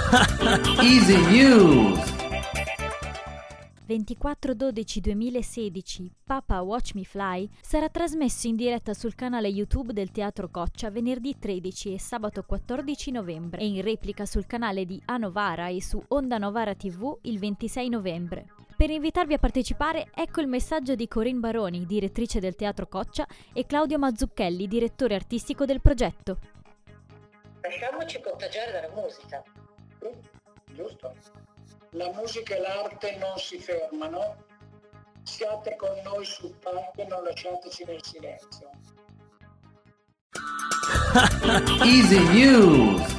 Easy News. 24/12/2016 Papa Watch Me Fly sarà trasmesso in diretta sul canale YouTube del Teatro Coccia venerdì 13 e sabato 14 novembre e in replica sul canale di A Novara e su Onda Novara TV il 26 novembre. Per invitarvi a partecipare, ecco il messaggio di Corinne Baroni, direttrice del Teatro Coccia, e Claudio Mazzucchelli, direttore artistico del progetto. Lasciamoci contagiare dalla musica. Giusto. La musica e l'arte non si fermano. Siate con noi sul palco e non lasciateci nel silenzio. Easy News.